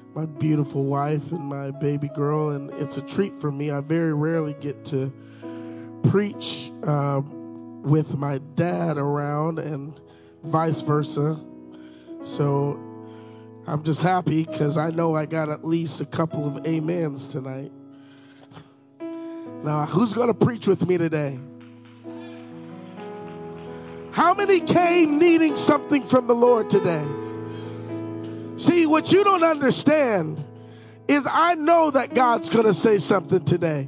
my beautiful wife and my baby girl, and it's a treat for me. I very rarely get to preach with my dad around and vice versa. So I'm just happy because I know I got at least a couple of amens tonight. Now, who's going to preach with me today? How many came needing something from the Lord today? See, what you don't understand is I know that God's going to say something today.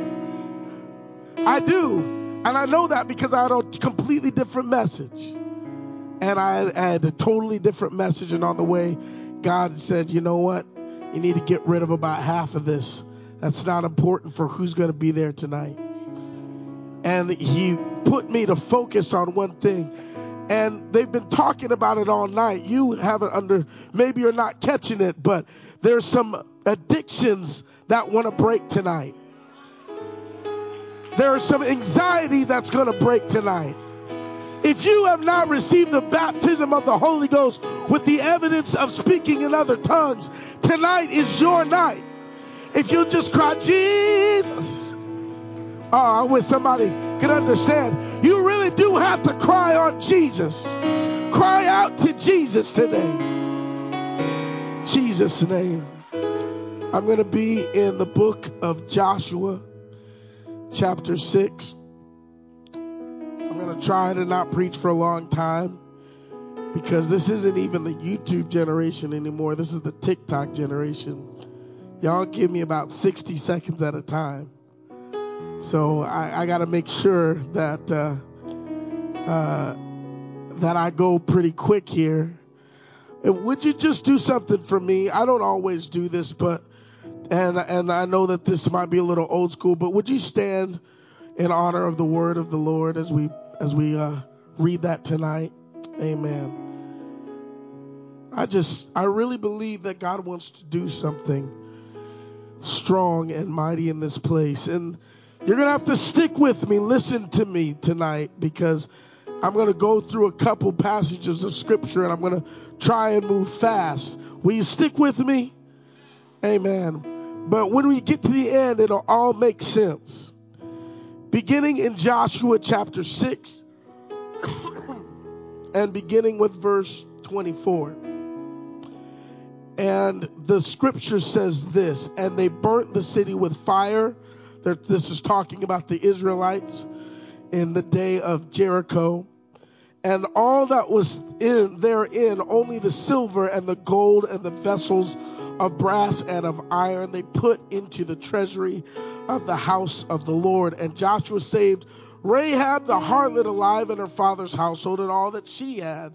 I do. And I know that because I had a completely different message. And I had a totally different message. And on the way, God said, you know what? You need to get rid of about half of this. That's not important for who's going to be there tonight. And he put me to focus on one thing. And they've been talking about it all night. You haven't maybe you're not catching it, but there's some addictions that want to break tonight. There is some anxiety that's going to break tonight. If you have not received the baptism of the Holy Ghost with the evidence of speaking in other tongues, tonight is your night. If you just cry, Jesus. Oh, I wish somebody could understand. You really do have to cry on Jesus. Cry out to Jesus today. Jesus' name. I'm going to be in the book of Joshua, chapter 6. I'm going to try to not preach for a long time because this isn't even the YouTube generation anymore. This is the TikTok generation. Y'all give me about 60 seconds at a time. So I got to make sure that that I go pretty quick here. And would you just do something for me? I don't always do this, but and I know that this might be a little old school, but would you stand in honor of the word of the Lord as we read that tonight? Amen. I really believe that God wants to do something strong and mighty in this place. And you're going to have to stick with me. Listen to me tonight because I'm going to go through a couple passages of scripture and I'm going to try and move fast. Will you stick with me? Amen. But when we get to the end, it'll all make sense. Beginning in Joshua chapter 6 and beginning with verse 24. And the scripture says this, and they burnt the city with fire. This is talking about the Israelites in the day of Jericho. And all that was therein, only the silver and the gold and the vessels of brass and of iron, they put into the treasury of the house of the Lord. And Joshua saved Rahab the harlot alive in her father's household and all that she had.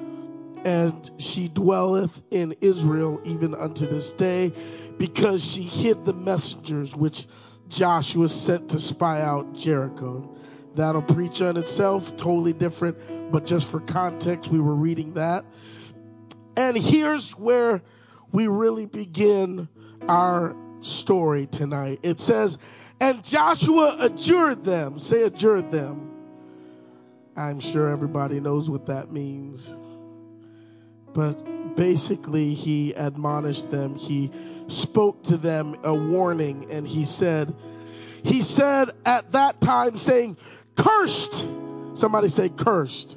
And she dwelleth in Israel even unto this day, because she hid the messengers which Joshua sent to spy out Jericho. That'll preach on itself, totally different, but just for context, we were reading that. And here's where we really begin our story tonight. It says, and Joshua adjured them. Say adjured them. I'm sure everybody knows what that means. But basically, he admonished them. He spoke to them a warning, and he said at that time, saying, cursed. Somebody say cursed.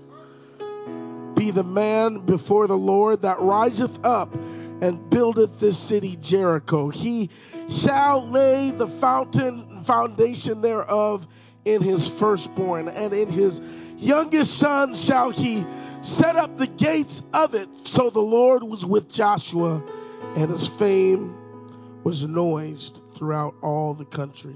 Be the man before the Lord that riseth up and buildeth this city Jericho. He shall lay the foundation thereof in his firstborn, and in his youngest son shall he set up the gates of it. So the Lord was with Joshua, and his fame was noised throughout all the country.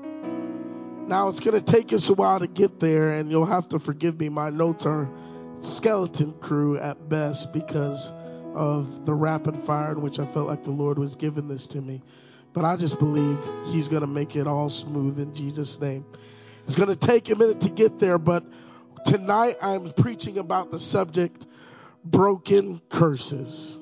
Now it's going to take us a while to get there, and you'll have to forgive me. My notes are skeleton crew at best because of the rapid fire in which I felt like the Lord was giving this to me. But I just believe he's going to make it all smooth in Jesus' name. It's going to take a minute to get there, but tonight I'm preaching about the subject, broken curses.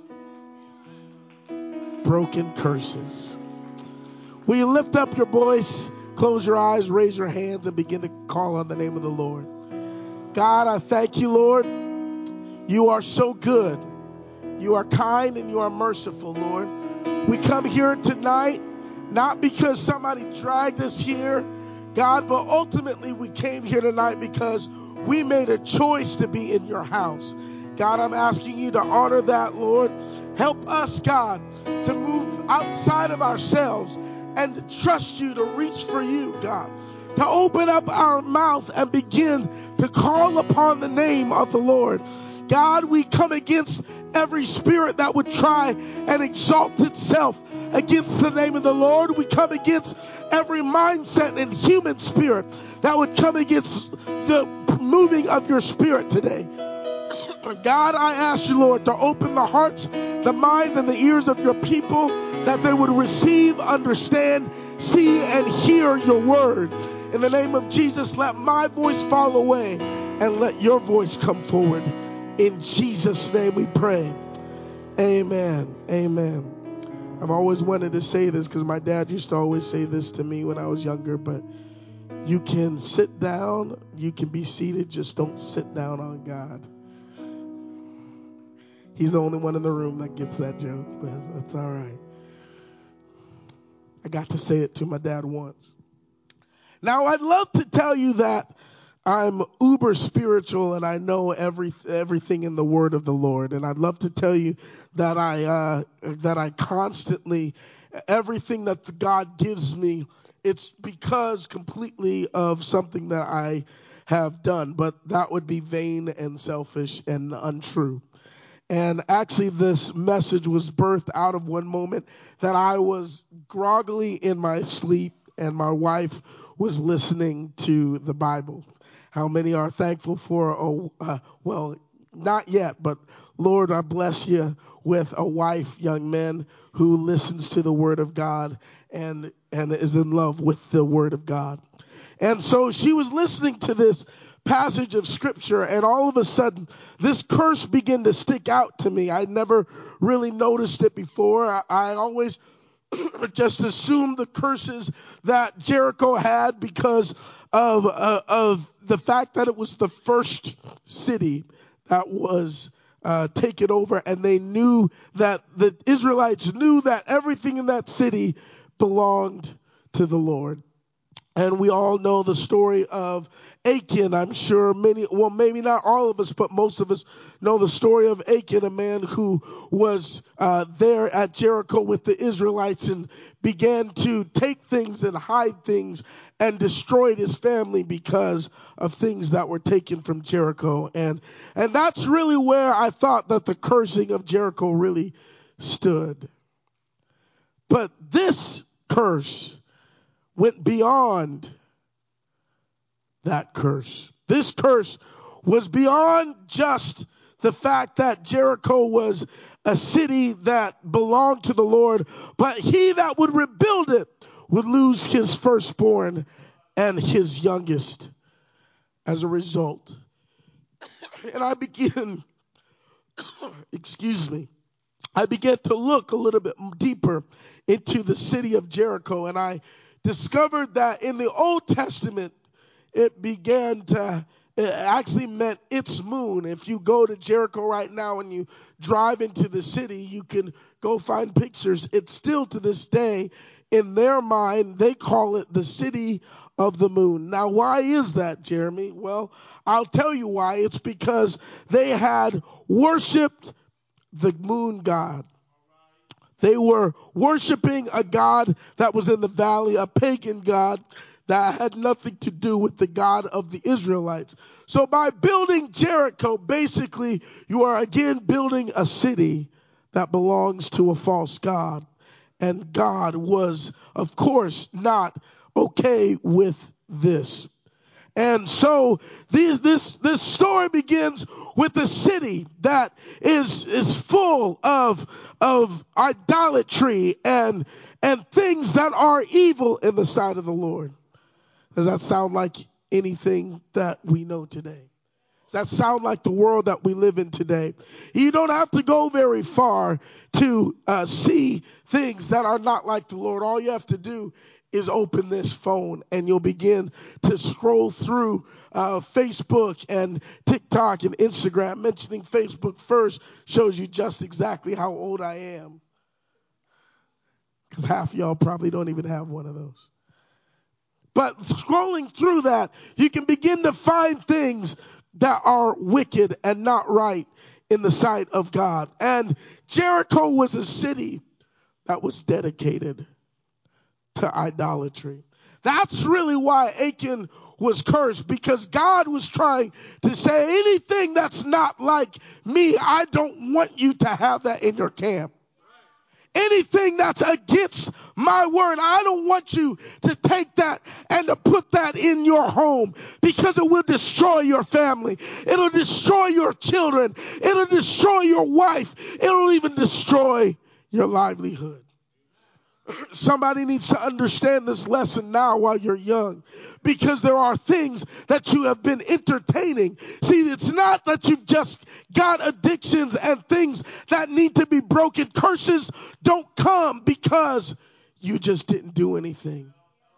Broken curses. Will you lift up your voice, close your eyes, raise your hands, and begin to call on the name of the Lord? God, I thank you, Lord. You are so good. You are kind and you are merciful, Lord. We come here tonight not because somebody dragged us here, God, but ultimately we came here tonight because we made a choice to be in your house. God, I'm asking you to honor that, Lord. Help us, God, to move outside of ourselves and to trust you, to reach for you, God, to open up our mouth and begin to call upon the name of the Lord. God, we come against every spirit that would try and exalt itself against the name of the Lord. We come against every mindset and human spirit that would come against the moving of your spirit today. God, I ask you, Lord, to open the hearts, the minds, and the ears of your people that they would receive, understand, see, and hear your word. In the name of Jesus, let my voice fall away and let your voice come forward. In Jesus' name we pray. Amen. Amen. I've always wanted to say this because my dad used to always say this to me when I was younger, but you can sit down, you can be seated, just don't sit down on God. He's the only one in the room that gets that joke, but that's all right. I got to say it to my dad once. Now, I'd love to tell you that I'm uber spiritual and I know everything in the word of the Lord. And I'd love to tell you that I constantly, everything that God gives me, it's because completely of something that I have done. But that would be vain and selfish and untrue. And actually, this message was birthed out of one moment that I was groggily in my sleep and my wife was listening to the Bible. How many are thankful for, well, not yet, but Lord, I bless you with a wife, young man, who listens to the Word of God and is in love with the Word of God. And so she was listening to this passage of Scripture, and all of a sudden, this curse began to stick out to me. I never really noticed it before. I always just assumed the curses that Jericho had because of the fact that it was the first city that was taken over, and they knew that the Israelites knew that everything in that city belonged to the Lord. And we all know the story of Achan. I'm sure maybe not all of us, but most of us know the story of Achan, a man who was there at Jericho with the Israelites and began to take things and hide things and destroyed his family because of things that were taken from Jericho. And that's really where I thought that the cursing of Jericho really stood. But this curse went beyond that curse. This curse was beyond just the fact that Jericho was a city that belonged to the Lord, but he that would rebuild it would lose his firstborn and his youngest as a result. And I began to look a little bit deeper into the city of Jericho, and I discovered that in the Old Testament, it actually meant its moon. If you go to Jericho right now and you drive into the city, you can go find pictures. It's still to this day, in their mind, they call it the city of the moon. Now, why is that, Jeremy? Well, I'll tell you why. It's because they had worshiped the moon god. They were worshiping a god that was in the valley, a pagan god that had nothing to do with the God of the Israelites. So by building Jericho, basically, you are again building a city that belongs to a false god. And God was, of course, not okay with this. And so this story begins with a city that is full of idolatry and things that are evil in the sight of the Lord. Does that sound like anything that we know today? Does that sound like the world that we live in today? You don't have to go very far to see things that are not like the Lord. All you have to do is open this phone and you'll begin to scroll through Facebook and TikTok and Instagram. Mentioning Facebook first shows you just exactly how old I am, because half of y'all probably don't even have one of those. But scrolling through that, you can begin to find things that are wicked and not right in the sight of God. And Jericho was a city that was dedicated to idolatry. That's really why Achan was cursed, because God was trying to say, anything that's not like me, I don't want you to have that in your camp. Anything that's against my word, I don't want you to take that and to put that in your home, because it will destroy your family. It'll destroy your children. It'll destroy your wife. It'll even destroy your livelihood. Somebody needs to understand this lesson now while you're young, because there are things that you have been entertaining. See, it's not that you've just got addictions and things that need to be broken. Curses don't come because you just didn't do anything.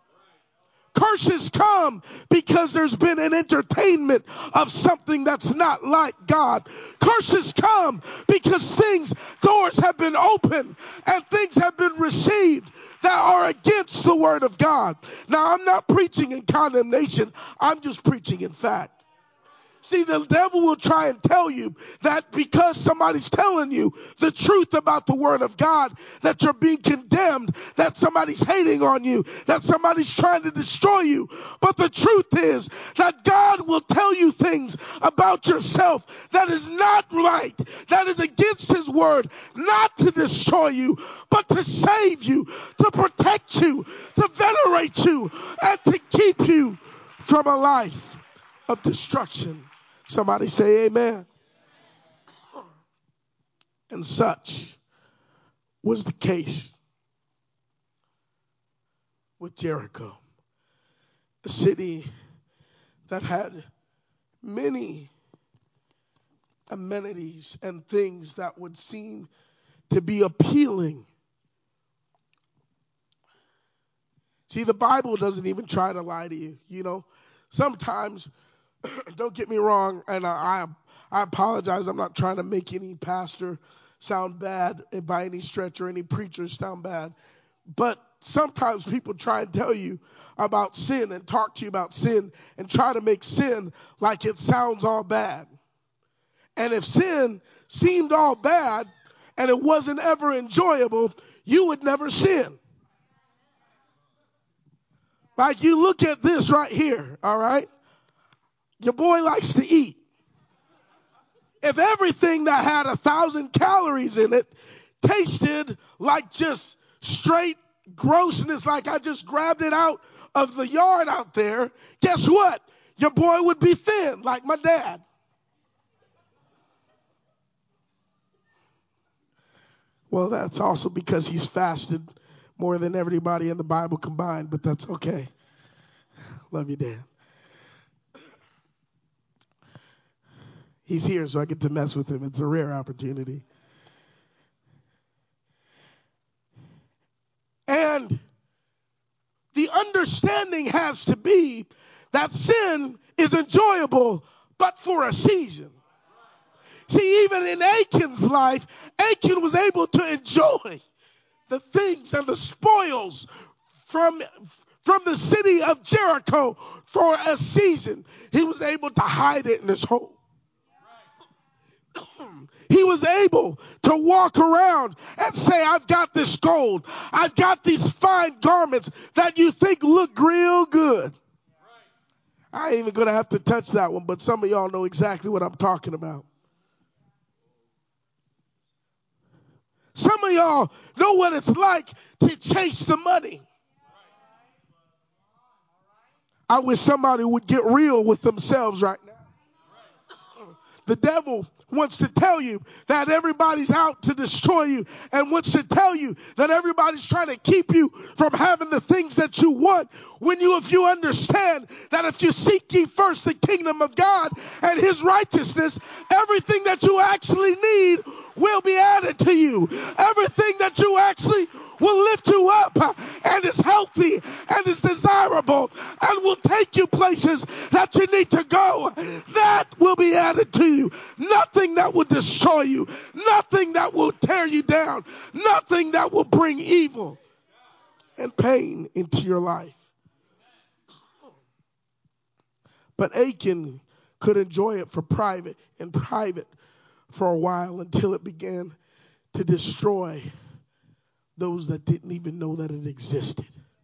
Curses come because there's been an entertainment of something that's not like God. Curses come because doors have been opened and things have been received that are against the word of God. Now, I'm not preaching in condemnation. I'm just preaching in fact. See, the devil will try and tell you that because somebody's telling you the truth about the word of God, that you're being condemned, that somebody's hating on you, that somebody's trying to destroy you. But the truth is that God will tell you things about yourself that is not right, that is against his word, not to destroy you, but to save you, to protect you, to venerate you, and to keep you from a life of destruction. Somebody say amen. And such was the case with Jericho, a city that had many amenities and things that would seem to be appealing. See, the Bible doesn't even try to lie to you. You know, sometimes, don't get me wrong, and I apologize. I'm not trying to make any pastor sound bad by any stretch, or any preacher sound bad. But sometimes people try and tell you about sin and talk to you about sin and try to make sin like it sounds all bad. And if sin seemed all bad and it wasn't ever enjoyable, you would never sin. Like, you look at this right here, all right? Your boy likes to eat. If everything that had 1,000 calories in it tasted like just straight grossness, like I just grabbed it out of the yard out there, guess what? Your boy would be thin, like my dad. Well, that's also because he's fasted more than everybody in the Bible combined, but that's okay. Love you, Dad. He's here, so I get to mess with him. It's a rare opportunity. And the understanding has to be that sin is enjoyable, but for a season. See, even in Achan's life, Achan was able to enjoy the things and the spoils from the city of Jericho for a season. He was able to hide it in his home. He was able to walk around and say, I've got this gold. I've got these fine garments that you think look real good. I ain't even going to have to touch that one, but some of y'all know exactly what I'm talking about. Some of y'all know what it's like to chase the money. I wish somebody would get real with themselves right now. The devil wants to tell you that everybody's out to destroy you, and wants to tell you that everybody's trying to keep you from having the things that you want, if you understand that if you seek ye first the kingdom of God and his righteousness, everything that you actually need will be added to you. Everything that you actually will lift you up and is healthy is desirable and will take you places that you need to go, that will be added to you. Nothing that will destroy you. Nothing that will tear you down. Nothing that will bring evil and pain into your life. But Achan could enjoy it in private for a while until it began to destroy those that didn't even know that it existed.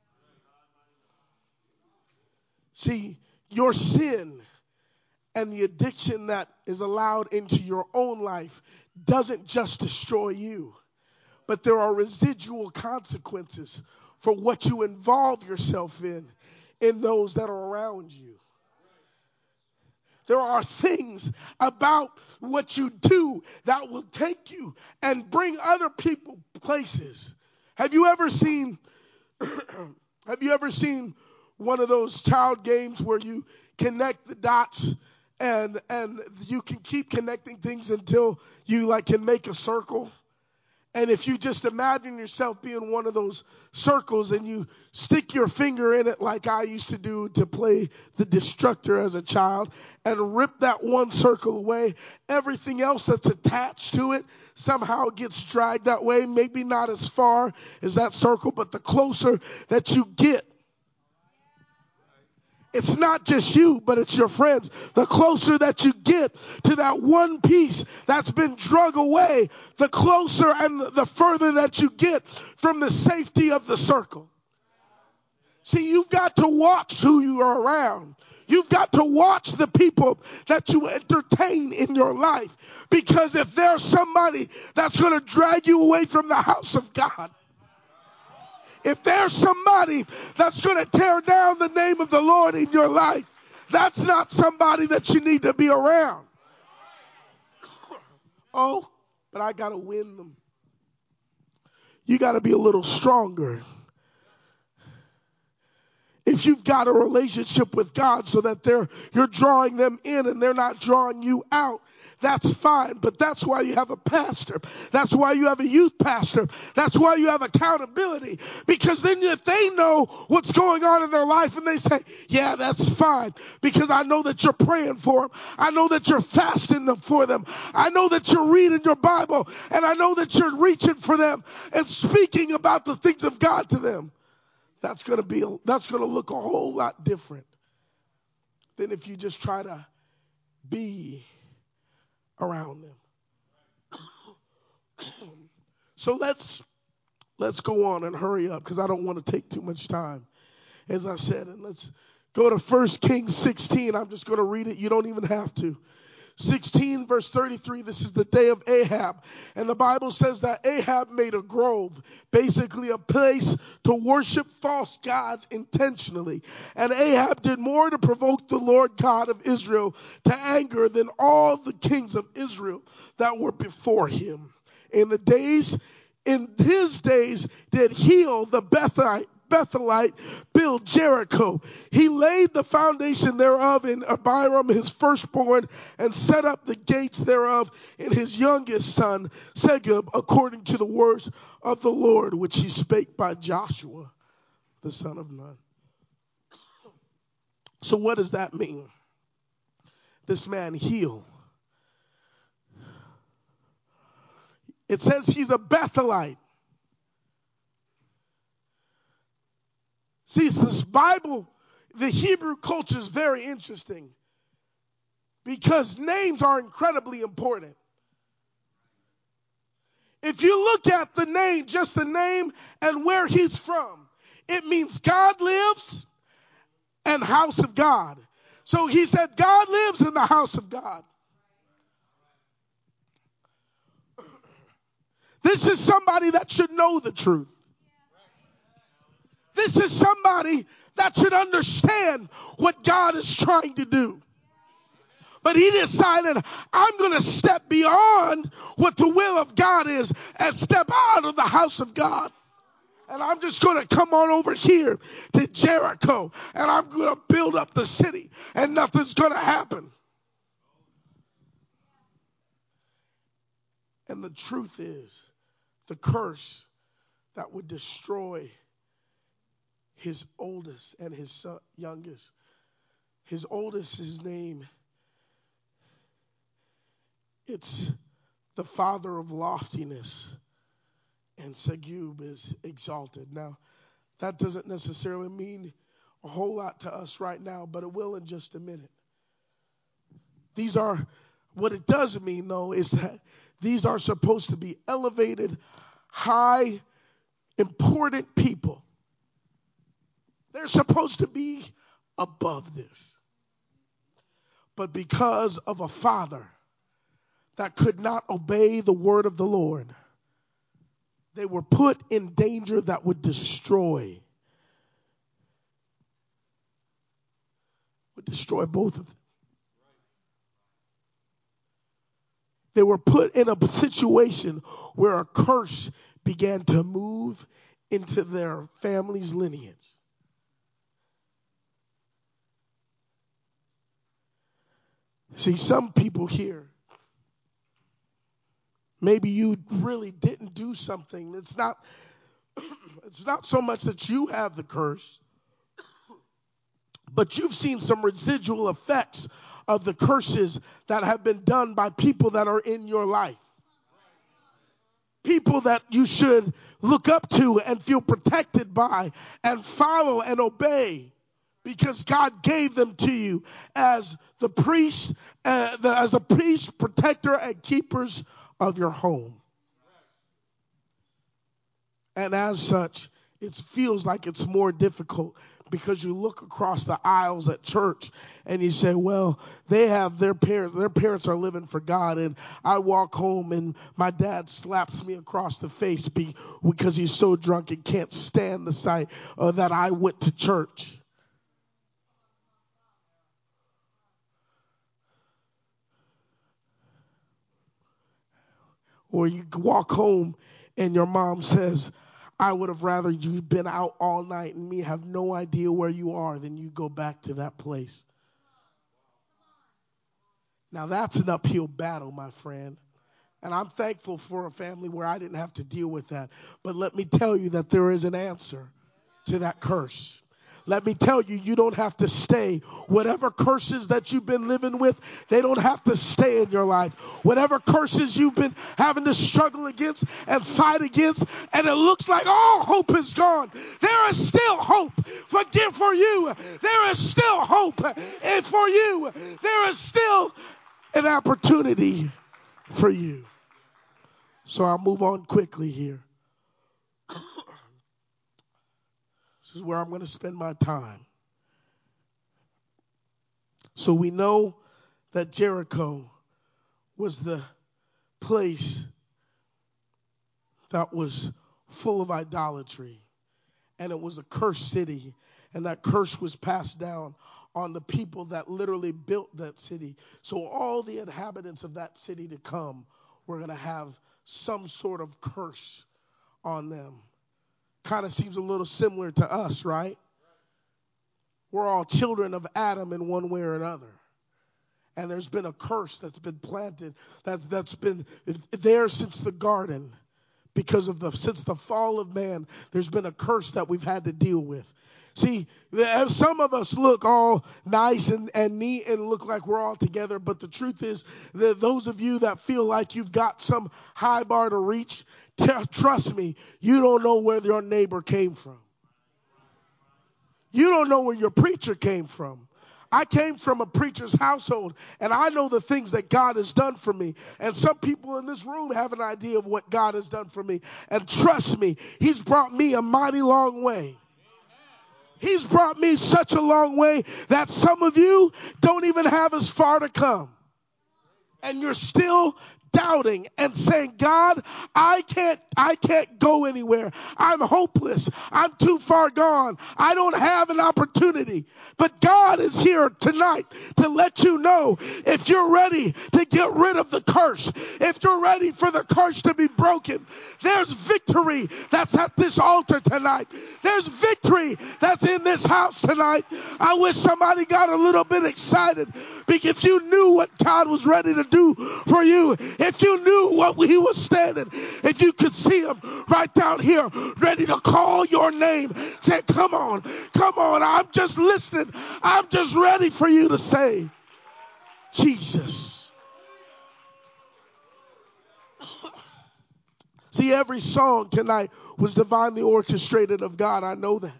See, your sin and the addiction that is allowed into your own life doesn't just destroy you, but there are residual consequences for what you involve yourself in those that are around you. There are things about what you do that will take you and bring other people places. Have you ever seen one of those child games where you connect the dots and you can keep connecting things until you can make a circle? And if you just imagine yourself being one of those circles and you stick your finger in it like I used to do to play the Destructor as a child and rip that one circle away, everything else that's attached to it somehow gets dragged that way. Maybe not as far as that circle, but the closer that you get, it's not just you, but it's your friends. The closer that you get to that one piece that's been drug away, the closer and the further that you get from the safety of the circle. See, you've got to watch who you are around. You've got to watch the people that you entertain in your life. Because if there's somebody that's going to drag you away from the house of God, if there's somebody that's going to tear down the name of the Lord in your life, that's not somebody that you need to be around. Oh, but I got to win them. You got to be a little stronger. If you've got a relationship with God so that you're drawing them in and they're not drawing you out, that's fine, but that's why you have a pastor. That's why you have a youth pastor. That's why you have accountability. Because then if they know what's going on in their life and they say, yeah, that's fine, because I know that you're praying for them. I know that you're fasting for them. I know that you're reading your Bible, and I know that you're reaching for them and speaking about the things of God to them. That's going to look a whole lot different than if you just try to be around them. So let's go on and hurry up because I don't want to take too much time, as I said. And let's go to 1 Kings 16. I'm just going to read it. You don't even have to. 16 verse 33, this is the day of Ahab. And the Bible says that Ahab made a grove, basically a place to worship false gods intentionally. And Ahab did more to provoke the Lord God of Israel to anger than all the kings of Israel that were before him. In his days did Hiel the Bethelite build Jericho. He laid the foundation thereof in Abiram his firstborn, and set up the gates thereof in his youngest son Segub, according to the words of the Lord which he spake by Joshua the son of Nun. So what does that mean? This man Hiel, it says he's a Bethelite. See, this Bible, the Hebrew culture is very interesting because names are incredibly important. If you look at the name, just the name and where he's from, it means God lives and house of God. So he said God lives in the house of God. This is somebody that should know the truth. This is somebody that should understand what God is trying to do. But he decided, I'm going to step beyond what the will of God is and step out of the house of God. And I'm just going to come on over here to Jericho, and I'm going to build up the city, and nothing's going to happen. And the truth is, the curse that would destroy his oldest and his son, youngest. His oldest, his name, it's the father of loftiness, and Segub is exalted. Now, that doesn't necessarily mean a whole lot to us right now, but it will in just a minute. What it does mean, though, is that these are supposed to be elevated, high, important people. They're supposed to be above this. But because of a father that could not obey the word of the Lord, they were put in danger that would destroy both of them. They were put in a situation where a curse began to move into their family's lineage. See, some people here, maybe you really didn't do something. It's not so much that you have the curse, but you've seen some residual effects of the curses that have been done by people that are in your life. People that you should look up to and feel protected by and follow and obey, because God gave them to you as the priest, protector, and keepers of your home. And as such, it feels like it's more difficult because you look across the aisles at church and you say, well, they have their parents are living for God, and I walk home and my dad slaps me across the face because he's so drunk and can't stand the sight that I went to church. Or you walk home and your mom says, I would have rather you been out all night and me have no idea where you are than you go back to that place. Now that's an uphill battle, my friend. And I'm thankful for a family where I didn't have to deal with that. But let me tell you that there is an answer to that curse. Let me tell you, you don't have to stay. Whatever curses that you've been living with, they don't have to stay in your life. Whatever curses you've been having to struggle against and fight against, and it looks like all hope is gone, there is still hope for you. There is still hope for you. There is still an opportunity for you. So I'll move on quickly here. This is where I'm going to spend my time. So we know that Jericho was the place that was full of idolatry, and it was a cursed city, and that curse was passed down on the people that literally built that city. So all the inhabitants of that city to come were going to have some sort of curse on them. Kind of seems a little similar to us, right? We're all children of Adam in one way or another. And there's been a curse that's been planted, that's been there since the garden. Since the fall of man, there's been a curse that we've had to deal with. See, some of us look all nice and neat and look like we're all together, but the truth is that those of you that feel like you've got some high bar to reach, trust me, you don't know where your neighbor came from. You don't know where your preacher came from. I came from a preacher's household, and I know the things that God has done for me. And some people in this room have an idea of what God has done for me. And trust me, he's brought me a mighty long way. He's brought me such a long way that some of you don't even have as far to come. And you're still doubting and saying, God, I can't go anywhere. I'm hopeless. I'm too far gone. I don't have an opportunity. But God is here tonight to let you know, if you're ready to get rid of the curse, if you're ready for the curse to be broken, there's victory that's at this altar tonight. There's victory that's in this house tonight. I wish somebody got a little bit excited Because if you knew what God was ready to do for you, if you knew what he was standing, if you could see him right down here, ready to call your name, say, come on, I'm just listening. I'm just ready for you to say, Jesus. See, every song tonight was divinely orchestrated of God. I know that.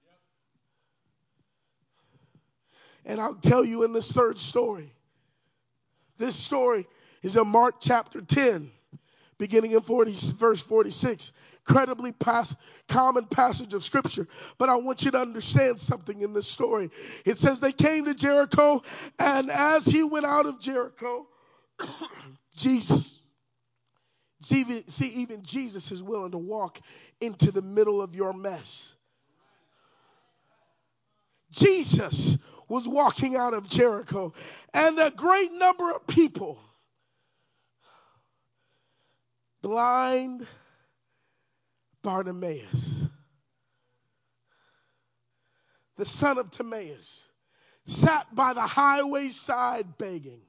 And I'll tell you in this third story. This story is in Mark chapter 10, beginning in verse 46. Incredibly common passage of Scripture. But I want you to understand something in this story. It says they came to Jericho, and as he went out of Jericho, Jesus. Even Jesus is willing to walk into the middle of your mess. Jesus was walking out of Jericho, and a great number of people, blind Bartimaeus, the son of Timaeus, sat by the highway side begging.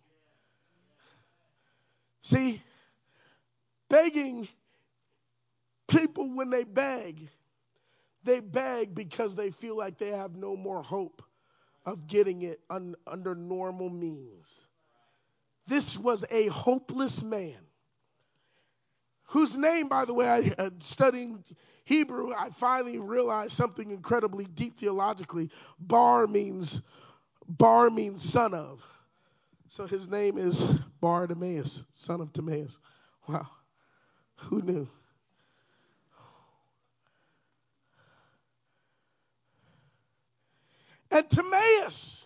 See, begging, people when they beg because they feel like they have no more hope of getting it under normal means. This was a hopeless man, whose name, by the way, studying Hebrew, I finally realized something incredibly deep theologically. Bar means son of. So his name is Bartimaeus, son of Timaeus. Wow. Who knew? And Timaeus,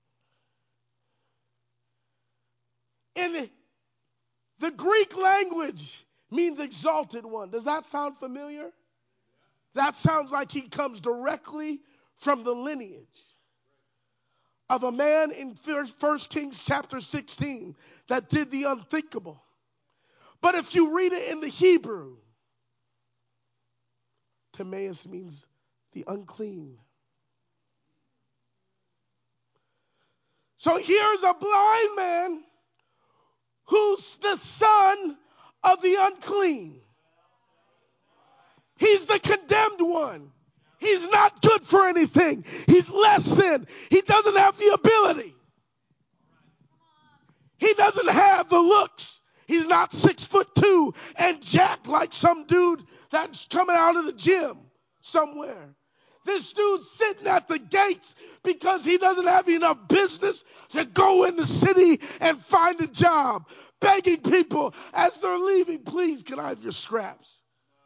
in the Greek language, means exalted one. Does that sound familiar? That sounds like he comes directly from the lineage of a man in 1 Kings chapter 16 that did the unthinkable. But if you read it in the Hebrew, Timaeus means the unclean. So here's a blind man who's the son of the unclean. He's the condemned one. He's not good for anything. He's less than. He doesn't have the ability. He doesn't have the looks. He's not 6'2" and jacked like some dude that's coming out of the gym somewhere. This dude's sitting at the gates because he doesn't have enough business to go in the city and find a job, begging people as they're leaving, please, can I have your scraps?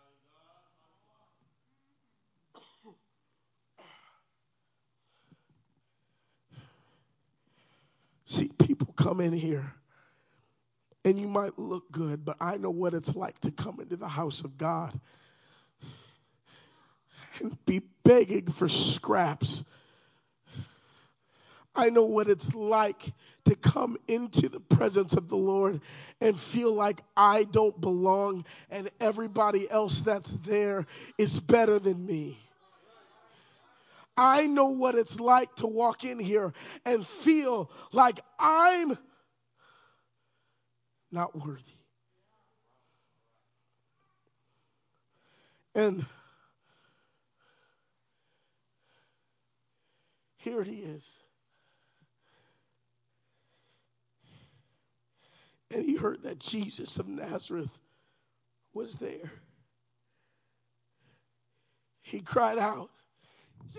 See, people come in here and you might look good, but I know what it's like to come into the house of God and be begging for scraps. I know what it's like to come into the presence of the Lord and feel like I don't belong and everybody else that's there is better than me. I know what it's like to walk in here and feel like I'm not worthy. And here he is. And he heard that Jesus of Nazareth was there. He cried out, Jesus!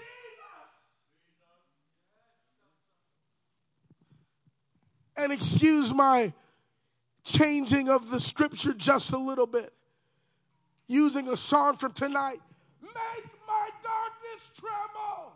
And excuse my changing of the scripture just a little bit, using a song from tonight. Make my darkness tremble.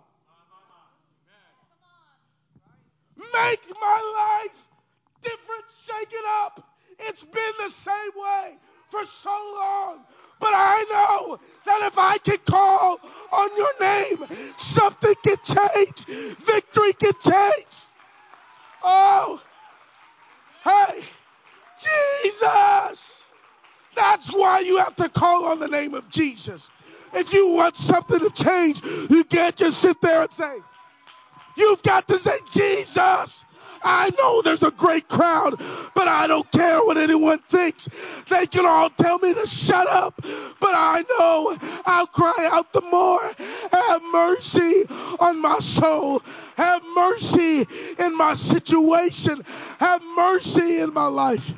Make my life different, shake it up. It's been the same way for so long. But I know that if I can call on your name, something can change. Victory can change. Oh, hey, Jesus. That's why you have to call on the name of Jesus. If you want something to change, you can't just sit there and say, you've got to say, Jesus, I know there's a great crowd, but I don't care what anyone thinks. They can all tell me to shut up, but I know I'll cry out the more. Have mercy on my soul. Have mercy in my situation. Have mercy in my life.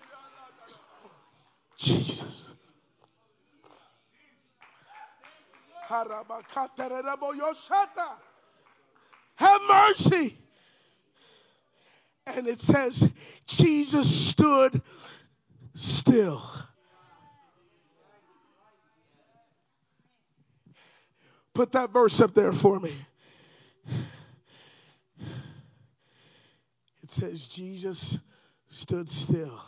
Jesus. Have mercy. And it says, Jesus stood still. Put that verse up there for me. It says, Jesus stood still.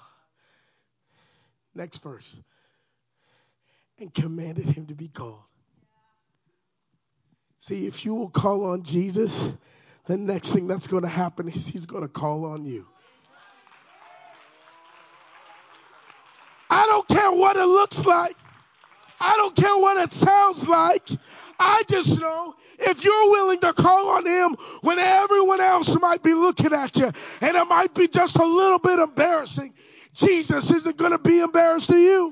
Next verse. And commanded him to be called. See, if you will call on Jesus, the next thing that's going to happen is he's going to call on you. I don't care what it looks like. I don't care what it sounds like. I just know if you're willing to call on him when everyone else might be looking at you and it might be just a little bit embarrassing, Jesus isn't going to be embarrassed to you.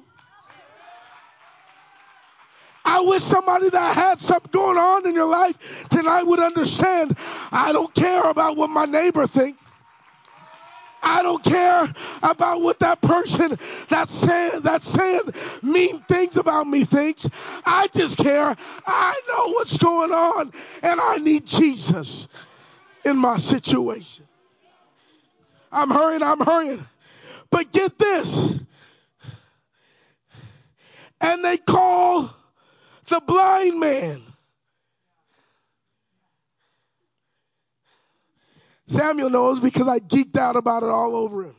I wish somebody that had something going on in your life tonight would understand. I don't care about what my neighbor thinks. I don't care about what that person that's saying mean things about me thinks. I just care. I know what's going on, and I need Jesus in my situation. I'm hurrying. But get this. And they call the blind man. Samuel knows because I geeked out about it all over him.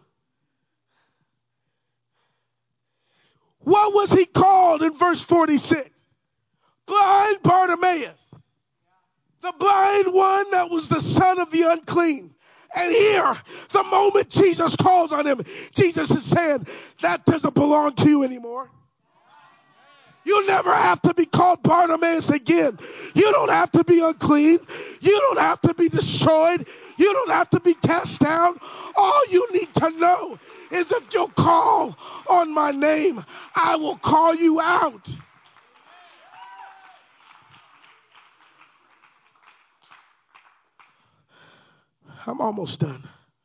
What was he called in verse 46? Blind Bartimaeus. The blind one that was the son of the unclean. And here, the moment Jesus calls on him, Jesus is saying, that doesn't belong to you anymore. You'll never have to be called Bartimaeus again. You don't have to be unclean. You don't have to be destroyed. You don't have to be cast down. All you need to know is if you'll call on my name, I will call you out. I'm almost done.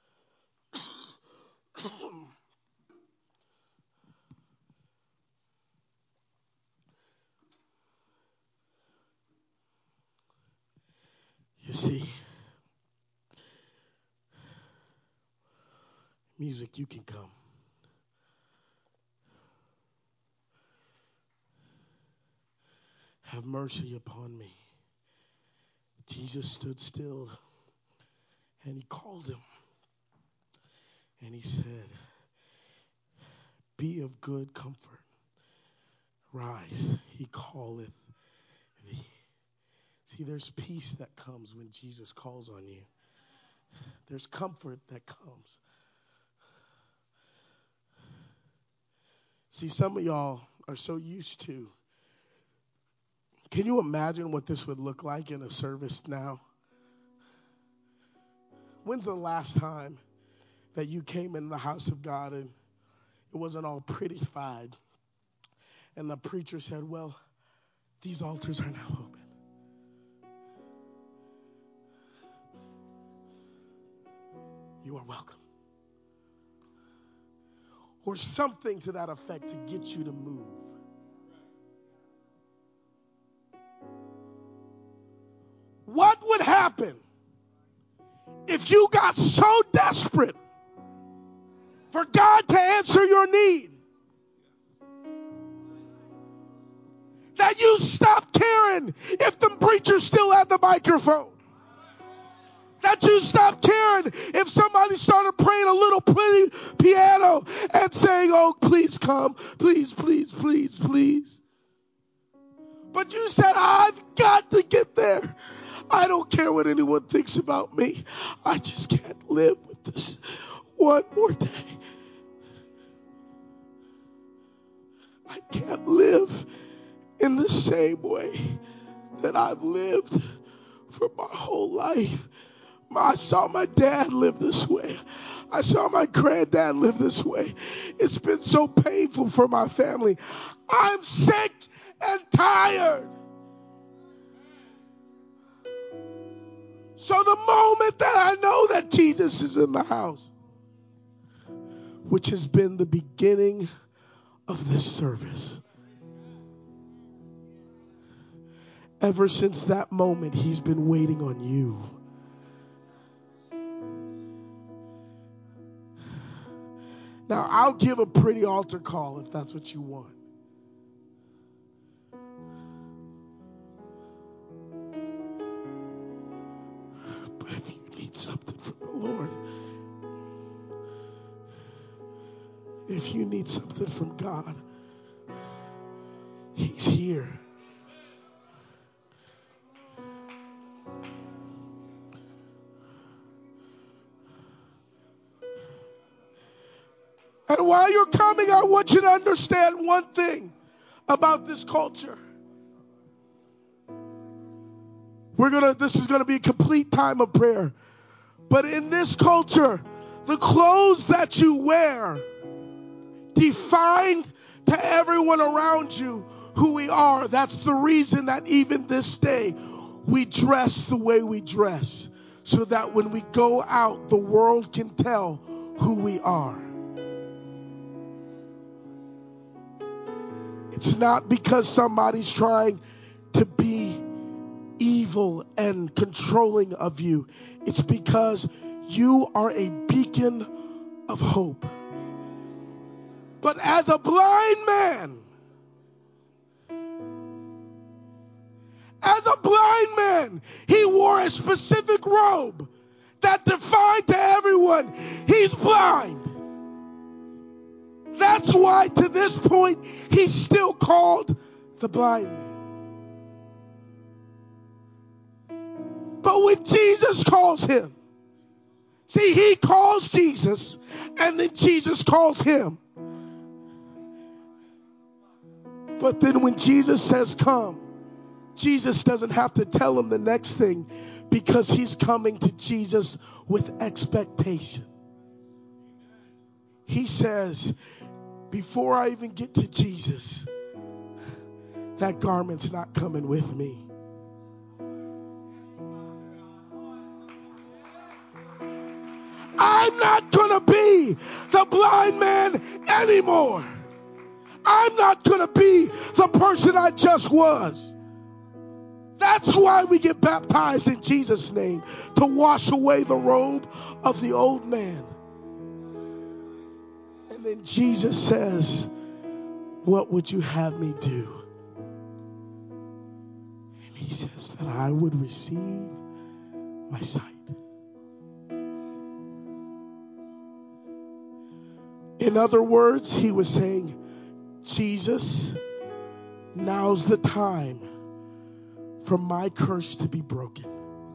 You see, music, you can come. Have mercy upon me. Jesus stood still and he called him. And he said, be of good comfort. Rise, he calleth thee. See, there's peace that comes when Jesus calls on you. There's comfort that comes. See, some of y'all are so used to. Can you imagine what this would look like in a service now? When's the last time that you came in the house of God and it wasn't all prettified? And the preacher said, well, these altars are now open. You are welcome. Or something to that effect to get you to move. What would happen if you got so desperate for God to answer your need that you stopped caring if the preacher still had the microphone? That you stopped caring if somebody started playing a little piano and saying, oh, please come, please, please, please, please. But you said, I've got to get there. I don't care what anyone thinks about me. I just can't live with this one more day. I can't live in the same way that I've lived for my whole life. I saw my dad live this way. I saw my granddad live this way. It's been so painful for my family. I'm sick and tired. So the moment that I know that Jesus is in the house, which has been the beginning of this service, ever since that moment, he's been waiting on you. Now, I'll give a pretty altar call if that's what you want. But if you need something from the Lord, if you need something from God, he's here. And while you're coming, I want you to understand one thing about this culture. This is gonna be a complete time of prayer. But in this culture, the clothes that you wear define to everyone around you who we are. That's the reason that even this day we dress the way we dress, so that when we go out, the world can tell who we are. It's not because somebody's trying to be evil and controlling of you. It's because you are a beacon of hope. But as a blind man, he wore a specific robe that defined to everyone he's blind. That's why to this point he's still called the blind man. But when Jesus calls him, see, he calls Jesus and then Jesus calls him. But then when Jesus says come, Jesus doesn't have to tell him the next thing, because he's coming to Jesus with expectation. He says, before I even get to Jesus, that garment's not coming with me. I'm not going to be the blind man anymore. I'm not going to be the person I just was. That's why we get baptized in Jesus' name, to wash away the robe of the old man. And then Jesus says, what would you have me do? And he says that I would receive my sight. In other words, he was saying, Jesus, now's the time for my curse to be broken.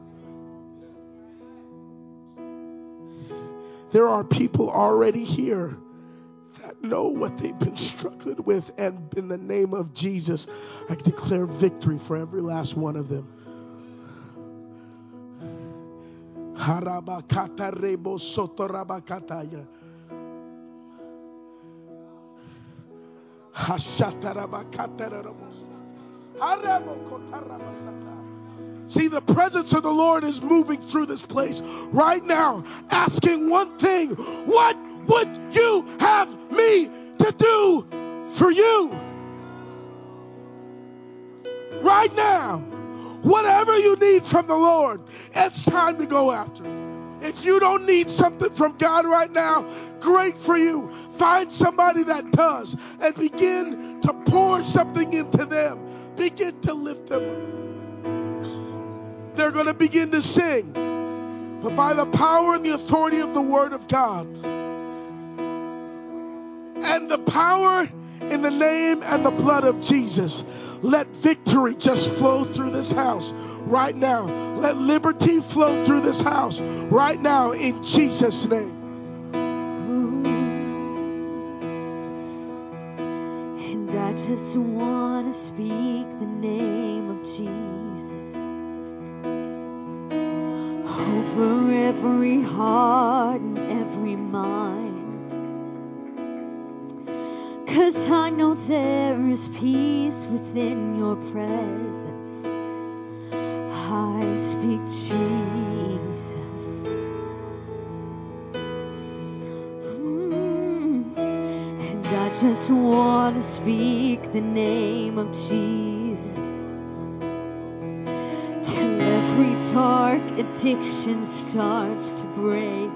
There are people already here that know what they've been struggling with, and in the name of Jesus, I declare victory for every last one of them. See, the presence of the Lord is moving through this place right now, asking one thing: what would you have me to do for you? Right now, whatever you need from the Lord, it's time to go after it. If you don't need something from God right now, great for you. Find somebody that does and begin to pour something into them. Begin to lift them up. They're going to begin to sing. But by the power and the authority of the Word of God, and the power in the name and the blood of Jesus, let victory just flow through this house right now. Let liberty flow through this house right now in Jesus' name. And I just want to speak the name of Jesus over for every heart and every mind. 'Cause I know there is peace within your presence. I speak Jesus. And I just want to speak the name of Jesus till every dark addiction starts to break.